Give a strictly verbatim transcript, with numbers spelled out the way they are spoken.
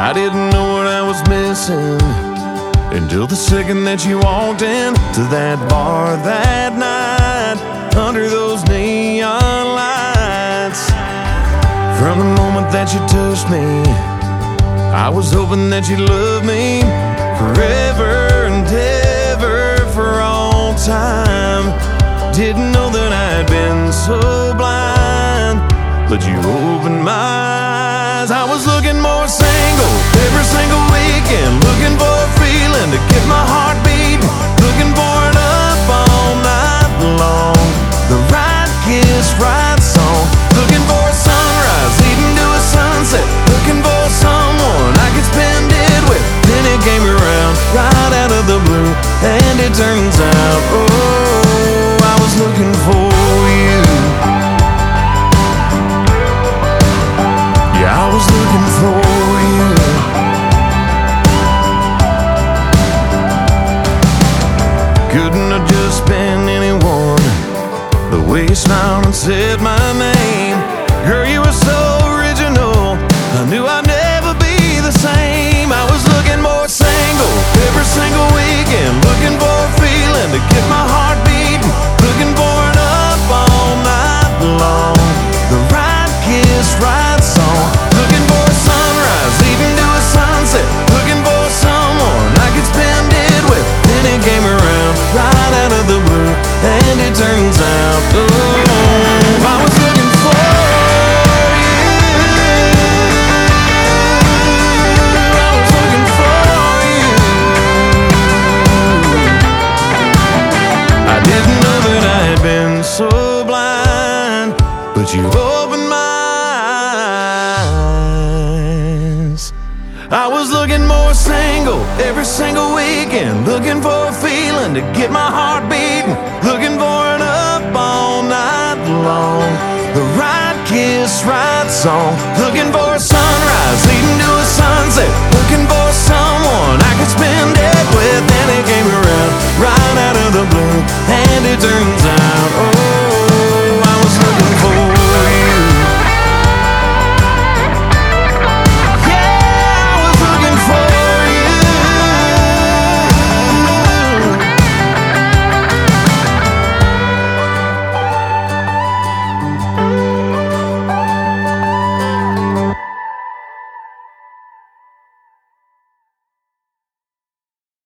I didn't know what I was missing until the second that you walked in to that bar that night under those neon lights. From the moment that you touched me, I was hoping that you'd love me forever and ever, for all time. Didn't know that I'd been so blind, but you opened my eyes. I was looking more single every single weekend, looking for a feeling to get my heart beating, looking for it up all night long. The right kiss, right song, looking for a sunrise leading to a sunset, looking for someone I could spend it with. Then it came around right out of the blue, and it turns out, oh, I was looking for you. Yeah, I was looking for you. Couldn't have just been anyone, the way you smiled and said my name. Girl, you were so original, I knew I'd never be the same. I was looking more single every single weekend, looking for a feeling to get my heart beating, looking for it up all night long. The right kiss, right song, looking for a sunrise leading to a sunset, looking for someone I could spend it with. Then it came around right out of the blue, and it turns out, oh, I was looking for so blind, but you opened my eyes. I was looking more single every single weekend, looking for a feeling to get my heart beating, looking for it up all night long. The right kiss, right song, looking for a sunrise leading to a sunset,